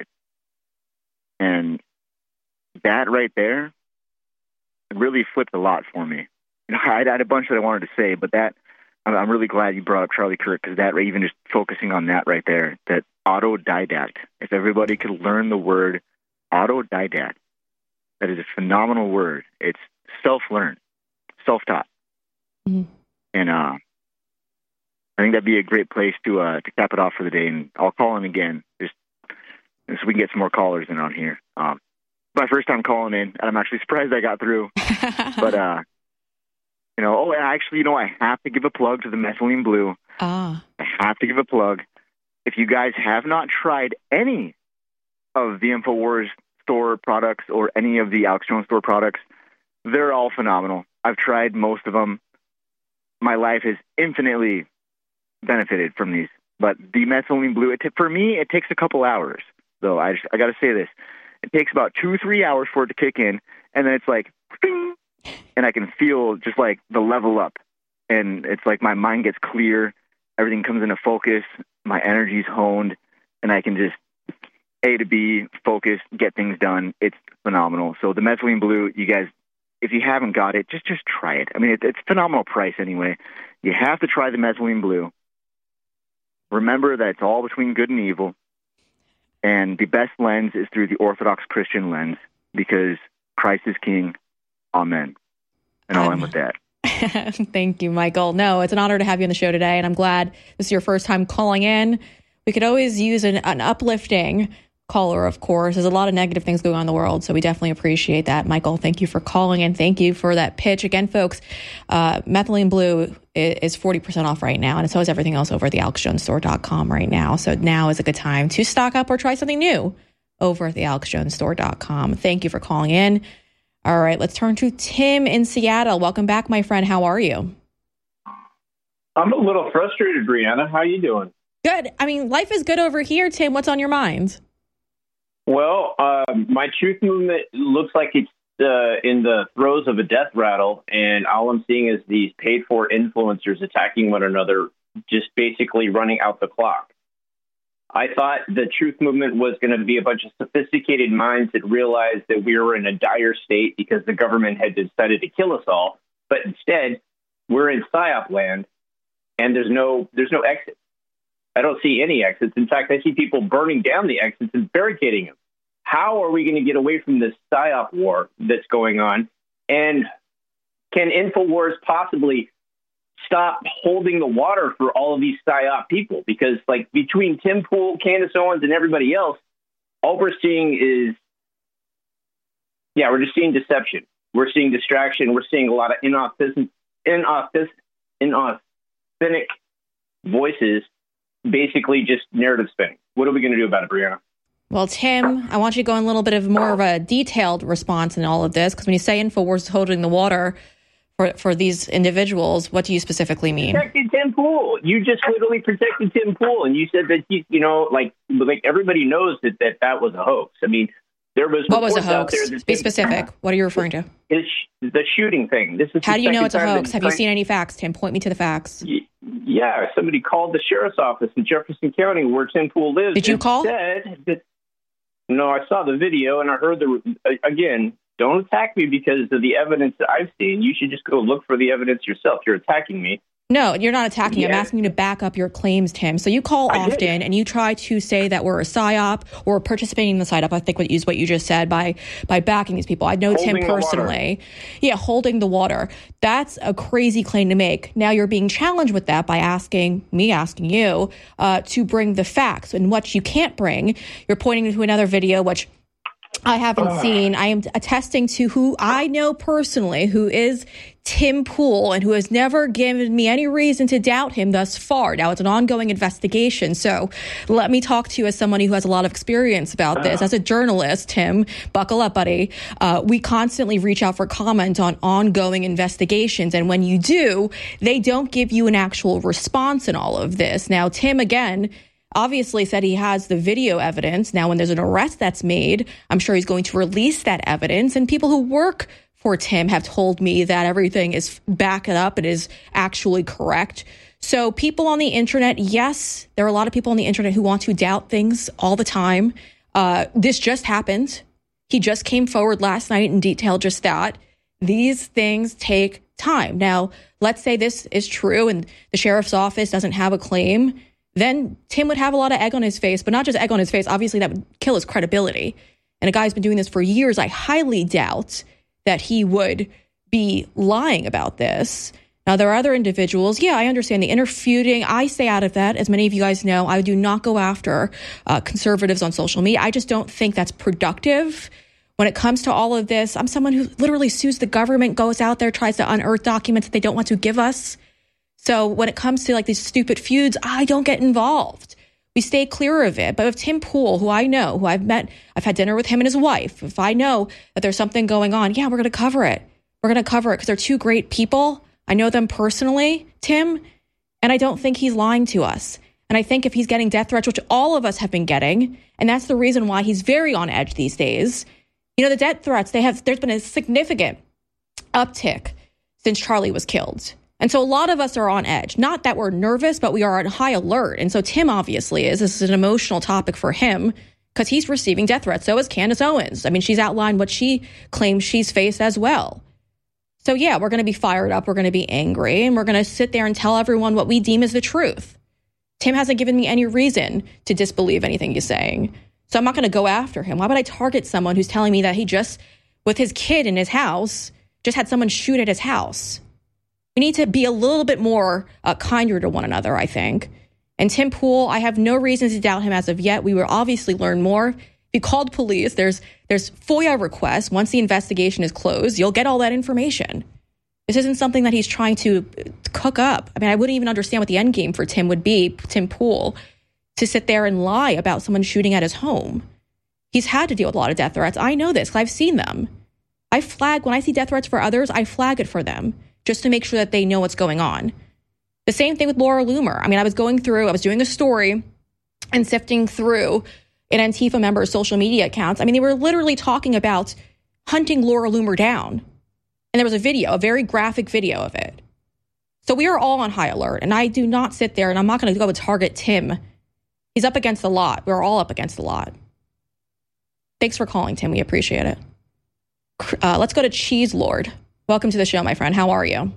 And that right there really flipped a lot for me. I had a bunch that I wanted to say, but I'm really glad you brought up Charlie Kirk because that even just focusing on that right there, that autodidact. If everybody could learn the word autodidact, that is a phenomenal word. It's self-learned, self-taught. Mm-hmm. And I think that'd be a great place to cap it off for the day. And I'll call in again just so we can get some more callers in on here. My first time calling in, and I'm actually surprised I got through. But I have to give a plug to the Methylene Blue. I have to give a plug. If you guys have not tried any of the InfoWars store products or any of the Alex Jones store products, they're all phenomenal. I've tried most of them. My life has infinitely benefited from these. But the Methylene Blue, for me, it takes a couple hours. Though I got to say this. It takes about 2-3 hours for it to kick in, and then it's like, ding, and I can feel just like the level up. And it's like my mind gets clear, everything comes into focus, my energy's honed, and I can just A to B, focus, get things done. It's phenomenal. So the Methylene Blue, you guys, if you haven't got it, just try it. I mean, it's phenomenal price anyway. You have to try the Methylene Blue. Remember that it's all between good and evil. And the best lens is through the Orthodox Christian lens because Christ is King. Amen. And I'll end with that. Thank you, Michael. No, it's an honor to have you on the show today, and I'm glad this is your first time calling in. We could always use an uplifting caller, of course. There's a lot of negative things going on in the world, so we definitely appreciate that. Michael, thank you for calling, and thank you for that pitch. Again, folks, Methylene Blue is 40% off right now, and so is everything else over at the AlexJonesStore.com right now. So now is a good time to stock up or try something new over at the AlexJonesStore.com. Thank you for calling in. All right, let's turn to Tim in Seattle. Welcome back, my friend. How are you? I'm a little frustrated, Brianna. How you doing? Good. I mean, life is good over here, Tim. What's on your mind? Well, My truth movement looks like it's in the throes of a death rattle, and all I'm seeing is these paid-for influencers attacking one another, just basically running out the clock. I thought the truth movement was going to be a bunch of sophisticated minds that realized that we were in a dire state because the government had decided to kill us all, but instead, we're in PSYOP land, and there's no exit. I don't see any exits. In fact, I see people burning down the exits and barricading them. How are we going to get away from this PSYOP war that's going on? And can InfoWars possibly stop holding the water for all of these PSYOP people? Because, like, between Tim Pool, Candace Owens, and everybody else, all we're seeing is, we're just seeing deception. We're seeing distraction. We're seeing a lot of inauthentic voices, basically just narrative spinning. What are we going to do about it, Brianna? Well, Tim, I want you to go in a little bit of more of a detailed response in all of this, because when you say InfoWars is holding the water for these individuals, what do you specifically mean? Protected Tim Pool. You just literally protected Tim Pool, and you said that like everybody knows that was a hoax. I mean, there was what was a hoax? Be specific. What are you referring to? It's the shooting thing. This is how do you know it's a hoax? Have you seen any facts, Tim? Point me to the facts. Yeah, somebody called the sheriff's office in Jefferson County where Tim Pool lives. Did you call? No, I saw the video and I heard again, don't attack me because of the evidence that I've seen. You should just go look for the evidence yourself. You're attacking me. No, you're not attacking. Yeah. I'm asking you to back up your claims, Tim. So you call often and you try to say that we're a PSYOP or participating in the PSYOP. I think what you just said by backing these people. I know Tim personally. Yeah, holding the water. That's a crazy claim to make. Now you're being challenged with that by asking you to bring the facts. And what you can't bring, you're pointing to another video, which I haven't seen. I am attesting to who I know personally, who is Tim Pool, and who has never given me any reason to doubt him thus far. Now, it's an ongoing investigation, so let me talk to you as someone who has a lot of experience about this. As a journalist, Tim, buckle up, buddy. We constantly reach out for comment on ongoing investigations, and when you do, they don't give you an actual response in all of this. Now, Tim, again, obviously said he has the video evidence. Now, when there's an arrest that's made, I'm sure he's going to release that evidence. And people who work for Tim have told me that everything is backed up and is actually correct. So people on the internet, yes, there are a lot of people on the internet who want to doubt things all the time. This just happened. He just came forward last night and detailed just that. These things take time. Now, let's say this is true and the sheriff's office doesn't have a claim. Then Tim would have a lot of egg on his face, but not just egg on his face. Obviously, that would kill his credibility. And a guy who's been doing this for years, I highly doubt that he would be lying about this. Now, there are other individuals. Yeah, I understand the interfeuding. I stay out of that. As many of you guys know, I do not go after conservatives on social media. I just don't think that's productive. When it comes to all of this, I'm someone who literally sues the government, goes out there, tries to unearth documents that they don't want to give us. So when it comes to like these stupid feuds, I don't get involved. We stay clear of it. But with Tim Pool, who I know, who I've met, I've had dinner with him and his wife. If I know that there's something going on, yeah, we're going to cover it. We're going to cover it because they're two great people. I know them personally, Tim, and I don't think he's lying to us. And I think if he's getting death threats, which all of us have been getting, and that's the reason why he's very on edge these days. You know, the death threats, there's been a significant uptick since Charlie was killed. And so a lot of us are on edge. Not that we're nervous, but we are on high alert. And so Tim obviously is. This is an emotional topic for him because he's receiving death threats. So is Candace Owens. I mean, she's outlined what she claims she's faced as well. So yeah, we're going to be fired up. We're going to be angry. And we're going to sit there and tell everyone what we deem as the truth. Tim hasn't given me any reason to disbelieve anything he's saying. So I'm not going to go after him. Why would I target someone who's telling me that he just, with his kid in his house, just had someone shoot at his house? We need to be a little bit more kinder to one another, I think. And Tim Pool, I have no reason to doubt him as of yet. We will obviously learn more. If you called police, there's FOIA requests. Once the investigation is closed, you'll get all that information. This isn't something that he's trying to cook up. I mean, I wouldn't even understand what the end game for Tim would be, Tim Pool, to sit there and lie about someone shooting at his home. He's had to deal with a lot of death threats. I know this because I've seen them. I flag, when I see death threats for others, I flag it for them just to make sure that they know what's going on. The same thing with Laura Loomer. I mean, I was doing a story and sifting through, and Antifa members' social media accounts. I mean, they were literally talking about hunting Laura Loomer down. And there was a video, a very graphic video of it. So we are all on high alert. And I do not sit there, and I'm not going to go and target Tim. He's up against a lot. We're all up against a lot. Thanks for calling, Tim. We appreciate it. Let's go to Cheese Lord. Welcome to the show, my friend. How are you?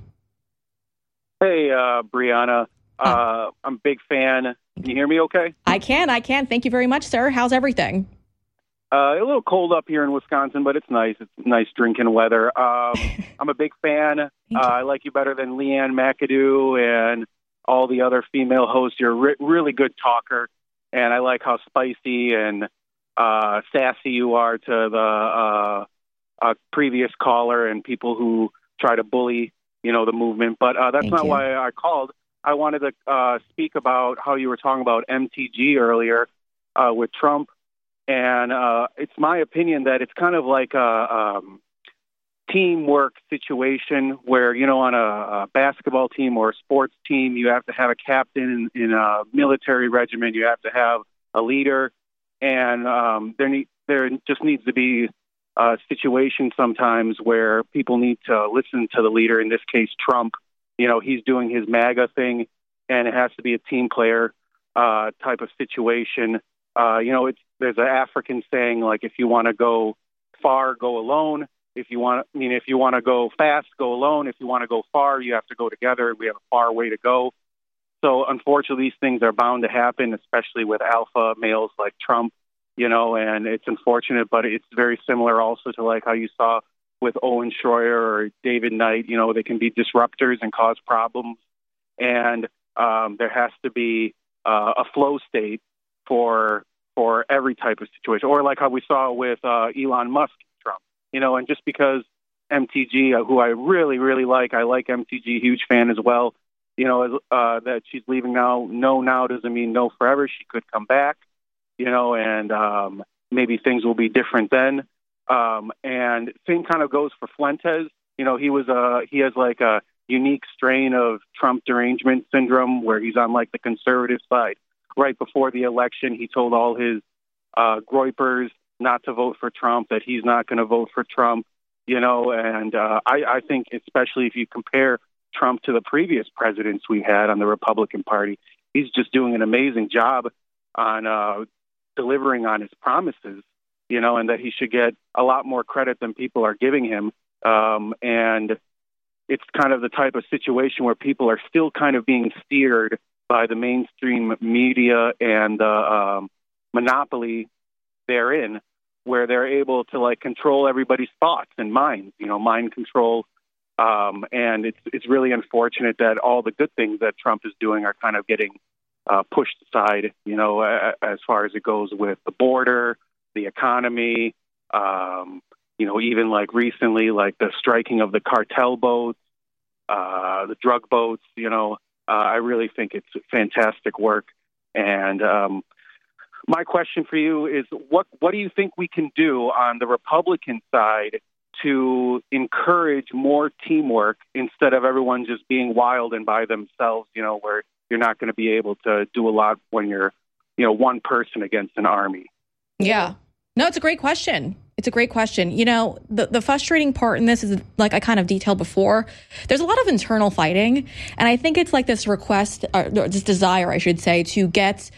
Hey, Brianna. I'm a big fan. Can you hear me okay? I can. Thank you very much, sir. How's everything? A little cold up here in Wisconsin, but it's nice. It's nice drinking weather. I'm a big fan. I like you better than Leanne McAdoo and all the other female hosts. You're a really good talker, and I like how spicy and sassy you are to the previous caller and people who try to bully, the movement. But that's not why I called. I wanted to speak about how you were talking about MTG earlier with Trump. And it's my opinion that it's kind of like a teamwork situation where, on a basketball team or a sports team, you have to have a captain. In a military regiment, you have to have a leader. And there just needs to be a situation sometimes where people need to listen to the leader, in this case, Trump. He's doing his MAGA thing, and it has to be a team player type of situation. There's an African saying, like, if you want to go far, go alone. If you want to go fast, go alone. If you want to go far, you have to go together. We have a far way to go. So unfortunately, these things are bound to happen, especially with alpha males like Trump, and it's unfortunate, but it's very similar also to like how you saw with Owen Schroyer or David Knight. They can be disruptors and cause problems. And there has to be a flow state for every type of situation, or like how we saw with Elon Musk and Trump, and just because MTG, who I really, really like, I like MTG, huge fan as well, that she's leaving now. No now doesn't mean no forever. She could come back, and maybe things will be different then. And same kind of goes for Fuentes. He has like a unique strain of Trump derangement syndrome where he's on like the conservative side. Right before the election, he told all his groypers not to vote for Trump, that he's not going to vote for Trump, and I think especially if you compare Trump to the previous presidents we had on the Republican Party, he's just doing an amazing job on delivering on his promises, and that he should get a lot more credit than people are giving him. And it's kind of the type of situation where people are still kind of being steered by the mainstream media and the monopoly therein, where they're able to like control everybody's thoughts and minds, mind control. And it's really unfortunate that all the good things that Trump is doing are kind of getting pushed aside, as far as it goes with the border, the economy, even like recently, like the striking of the cartel boats, the drug boats, I really think it's fantastic work. And my question for you is, what do you think we can do on the Republican side to encourage more teamwork instead of everyone just being wild and by themselves, where you're not going to be able to do a lot when you're, one person against an army? Yeah. No, it's a great question. It's a great question. The frustrating part in this is, like I kind of detailed before, there's a lot of internal fighting. And I think it's like this request, or this desire, I should say, to get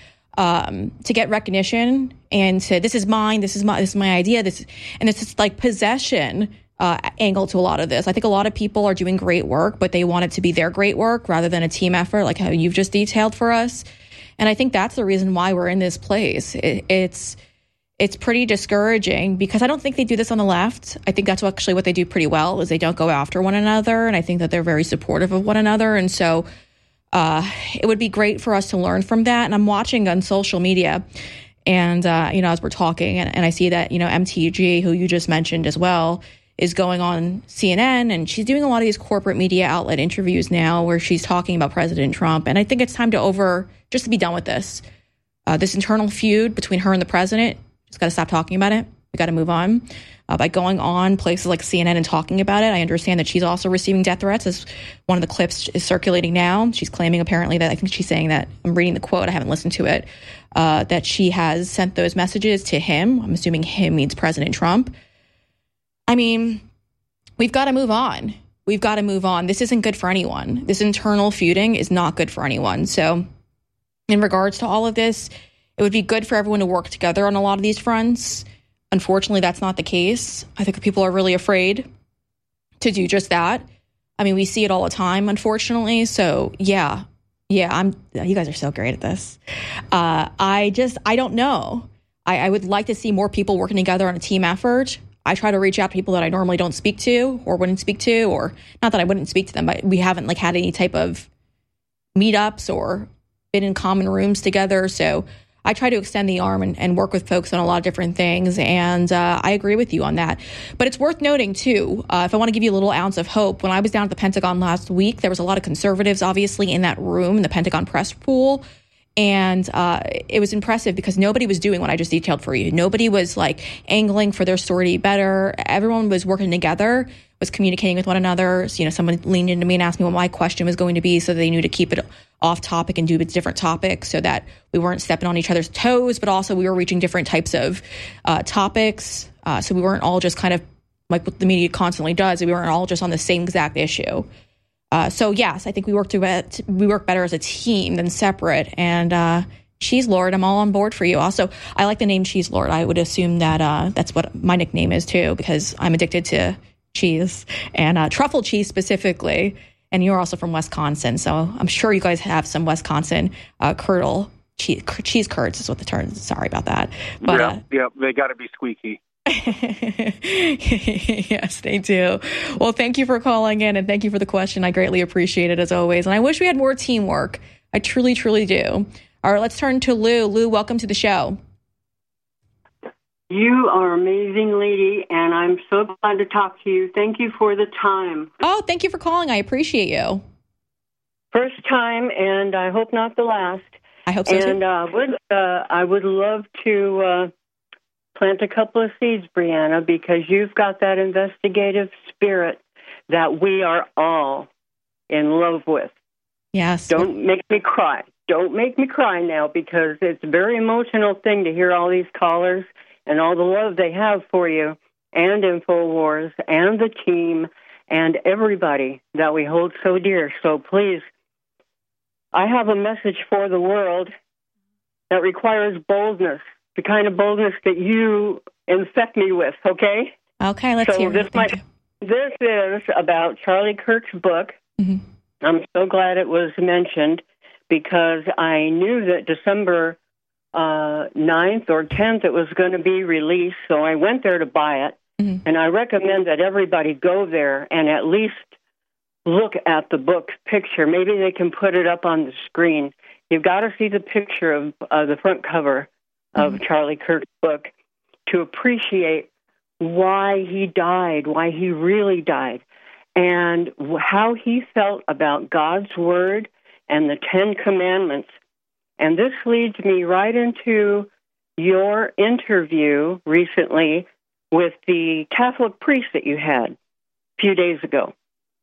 recognition and to, this is mine, this is my idea, and it's just like possession angle to a lot of this. I think a lot of people are doing great work, but they want it to be their great work rather than a team effort, like how you've just detailed for us. And I think that's the reason why we're in this place. It's pretty discouraging because I don't think they do this on the left. I think that's actually what they do pretty well, is they don't go after one another. And I think that they're very supportive of one another. And so it would be great for us to learn from that. And I'm watching on social media and, as we're talking and I see that, MTG, who you just mentioned as well, is going on CNN and she's doing a lot of these corporate media outlet interviews now where she's talking about President Trump. And I think it's time to be done with this. This internal feud between her and the president. Just got to stop talking about it. We got to move on. by going on places like CNN and talking about it. I understand that she's also receiving death threats, as one of the clips is circulating now. She's claiming apparently that, I think she's saying that, I'm reading the quote, I haven't listened to it, that she has sent those messages to him. I'm assuming him means President Trump. I mean, we've got to move on. We've got to move on. This isn't good for anyone. This internal feuding is not good for anyone. So in regards to all of this, it would be good for everyone to work together on a lot of these fronts. Unfortunately, that's not the case. I think people are really afraid to do just that. I mean, we see it all the time, unfortunately. So yeah, you guys are so great at this. I don't know. I would like to see more people working together on a team effort. I try to reach out to people that I normally don't speak to or wouldn't speak to, or not that I wouldn't speak to them, but we haven't had any type of meetups or been in common rooms together. So I try to extend the arm and work with folks on a lot of different things. And I agree with you on that. But it's worth noting, too, if I want to give you a little ounce of hope, when I was down at the Pentagon last week, there was a lot of conservatives, obviously, in that room, in the Pentagon press pool. And it was impressive because nobody was doing what I just detailed for you. Nobody was angling for their story to be better. Everyone was working together, was communicating with one another. So, someone leaned into me and asked me what my question was going to be, so they knew to keep it off topic and do a different topic so that we weren't stepping on each other's toes, but also we were reaching different types of topics. So we weren't all just kind of like what the media constantly does. We weren't all just on the same exact issue. So yes, I think we work better as a team than separate. And Cheese Lord, I'm all on board for you. Also, I like the name Cheese Lord. I would assume that that's what my nickname is too, because I'm addicted to cheese and truffle cheese specifically. And you're also from Wisconsin, so I'm sure you guys have some Wisconsin curdle cheese curds is what the term. Sorry about that. But yeah, they got to be squeaky. Yes, they do. Well, thank you for calling in, and thank you for the question. I greatly appreciate it, as always. And I wish we had more teamwork. I truly, truly do. All right, let's turn to Lou. Lou, welcome to the show. You are an amazing lady, and I'm so glad to talk to you. Thank you for the time. Oh, thank you for calling. I appreciate you. First time, and I hope not the last. I hope so, and, too. I would love to plant a couple of seeds, Brianna, because you've got that investigative spirit that we are all in love with. Yes. Don't make me cry. Don't make me cry now, because it's a very emotional thing to hear all these callers and all the love they have for you and InfoWars and the team and everybody that we hold so dear. So please, I have a message for the world that requires boldness, the kind of boldness that you infect me with, okay? Okay, let's hear it. This is about Charlie Kirk's book. Mm-hmm. I'm so glad it was mentioned, because I knew that December 9th or 10th it was going to be released, so I went there to buy it. Mm-hmm. And I recommend that everybody go there and at least look at the book picture. Maybe they can put it up on the screen. You've got to see the picture of the front cover of Charlie Kirk's book to appreciate why he died, why he really died, and how he felt about God's Word and the 10 Commandments. And this leads me right into your interview recently with the Catholic priest that you had a few days ago.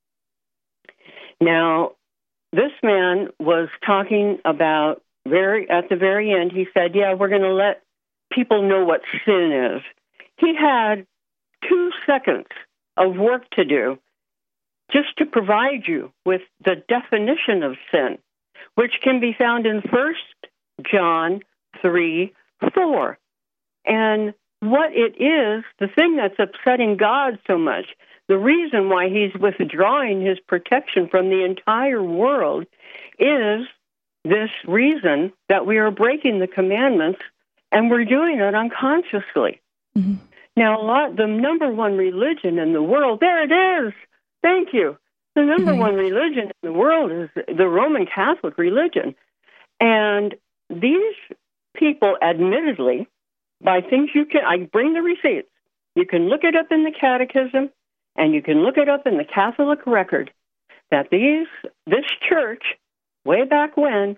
Now, this man was talking about at the very end, he said, yeah, we're going to let people know what sin is. He had 2 seconds of work to do just to provide you with the definition of sin, which can be found in 1 John 3:4. And what it is, the thing that's upsetting God so much, the reason why he's withdrawing his protection from the entire world is this reason that we are breaking the commandments, and we're doing it unconsciously. Mm-hmm. Now, the number one religion in the world, there it is. Thank you. The number one religion in the world is the Roman Catholic religion. And these people, admittedly, by things I bring the receipts. You can look it up in the catechism, and you can look it up in the Catholic record, that this church, way back when,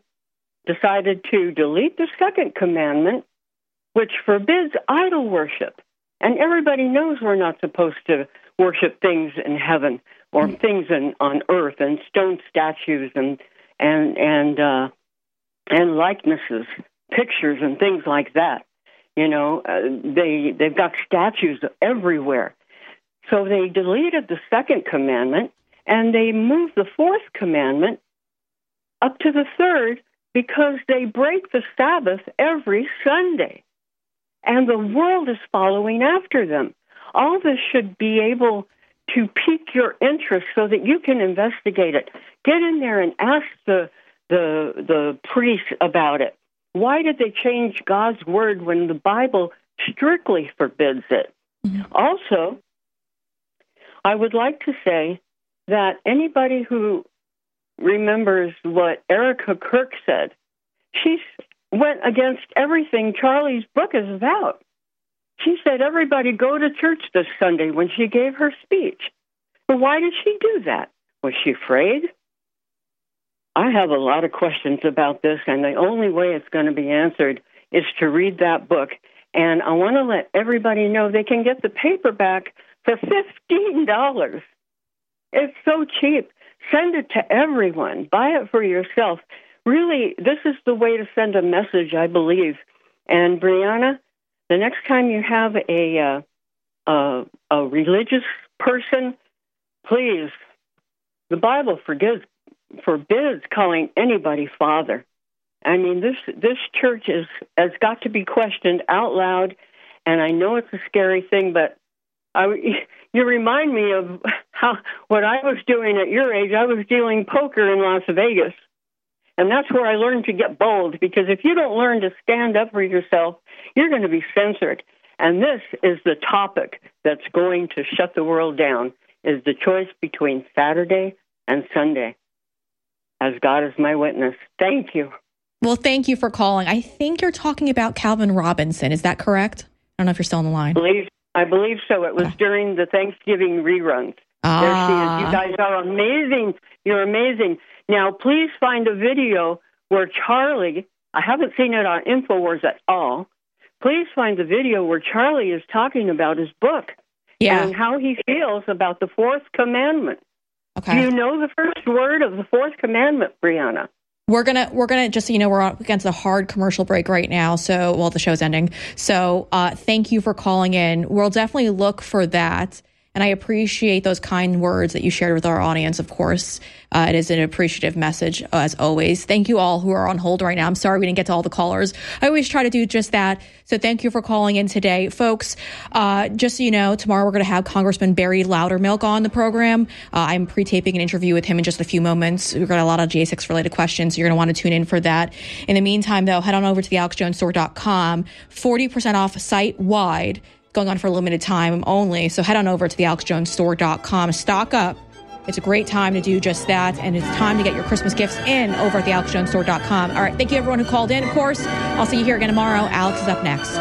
decided to delete the second commandment, which forbids idol worship. And everybody knows we're not supposed to worship things in heaven or things on earth and stone statues and likenesses, pictures and things like that. You know, they've got statues everywhere. So they deleted the second commandment and they moved the fourth commandment up to the third because they break the Sabbath every Sunday. And the world is following after them. All this should be able to pique your interest so that you can investigate it. Get in there and ask the priests about it. Why did they change God's word when the Bible strictly forbids it? Mm-hmm. Also, I would like to say that anybody who remembers what Erica Kirk said, she went against everything Charlie's book is about. She said everybody go to church this Sunday when she gave her speech. But why did she do that? Was she afraid? I have a lot of questions about this, and the only way it's going to be answered is to read that book. And I want to let everybody know they can get the paperback for $15. It's so cheap. Send it to everyone. Buy it for yourself. Really, this is the way to send a message, I believe. And Brianna, the next time you have a religious person, please, the Bible forbids calling anybody father. I mean, this church has got to be questioned out loud, and I know it's a scary thing, but you remind me of what I was doing at your age. I was dealing poker in Las Vegas. And that's where I learned to get bold, because if you don't learn to stand up for yourself, you're going to be censored. And this is the topic that's going to shut the world down, is the choice between Saturday and Sunday. As God is my witness. Thank you. Well, thank you for calling. I think you're talking about Calvin Robinson. Is that correct? I don't know if you're still on the line. I believe so. It was during the Thanksgiving reruns. There she is. You guys are amazing. You're amazing. Now, please find a video where Charlie, I haven't seen it on InfoWars at all. Please find the video where Charlie is talking about his book and how he feels about the fourth commandment. Okay. Do you know the first word of the fourth commandment, Brianna? We're gonna just so you know, we're up against a hard commercial break right now. So, well, the show's ending. So, thank you for calling in. We'll definitely look for that. And I appreciate those kind words that you shared with our audience, of course. It is an appreciative message, as always. Thank you all who are on hold right now. I'm sorry we didn't get to all the callers. I always try to do just that. So thank you for calling in today. Folks, just so you know, tomorrow we're going to have Congressman Barry Loudermilk on the program. I'm pre-taping an interview with him in just a few moments. We've got a lot of J6-related questions, so you're going to want to tune in for that. In the meantime, though, head on over to the AlexJonesStore.com. 40% off site-wide. Going on for a limited time only. So head on over to the AlexJonesStore.com. Stock up. It's a great time to do just that. And it's time to get your Christmas gifts in over at the AlexJonesStore.com. All right. Thank you, everyone who called in. Of course, I'll see you here again tomorrow. Alex is up next.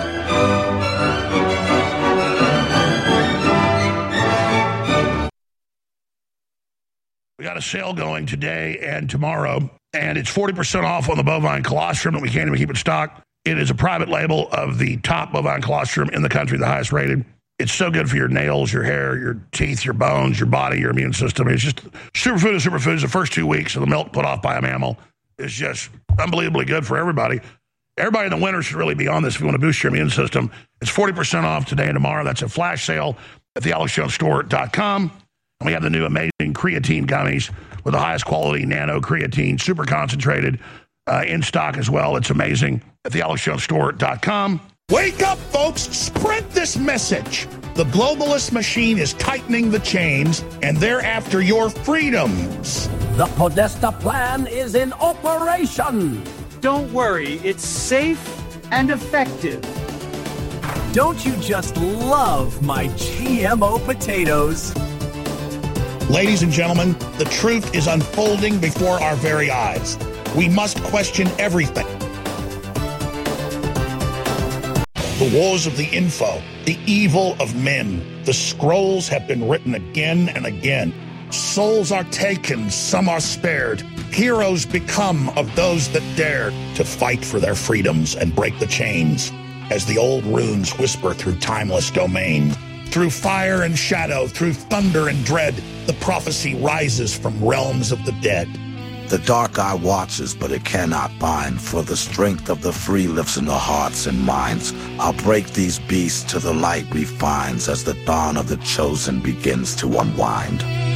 We got a sale going today and tomorrow, and it's 40% off on the bovine colostrum that we can't even keep in stock. It is a private label of the top bovine colostrum in the country, the highest rated. It's so good for your nails, your hair, your teeth, your bones, your body, your immune system. It's just superfood of superfoods. The first 2 weeks of the milk put off by a mammal is just unbelievably good for everybody. Everybody in the winter should really be on this if you want to boost your immune system. It's 40% off today and tomorrow. That's a flash sale at thealexjonesstore.com. And we have the new amazing creatine gummies with the highest quality nano creatine, super concentrated, in stock as well. It's amazing at thealexjonesstore.com. Wake up, folks. Spread this message. The globalist machine is tightening the chains, and they're after your freedoms. The Podesta plan is in operation. Don't worry, it's safe and effective. Don't you just love my GMO potatoes? Ladies and gentlemen, the truth is unfolding before our very eyes. We must question everything. The wars of the info, the evil of men. The scrolls have been written again and again. Souls are taken, some are spared. Heroes become of those that dare to fight for their freedoms and break the chains. as the old runes whisper through timeless domain. Through fire and shadow, through thunder and dread, the prophecy rises from realms of the dead. The dark eye watches, but it cannot bind, for the strength of the free lives in the hearts and minds. I'll break these beasts till the light refines, as the dawn of the chosen begins to unwind.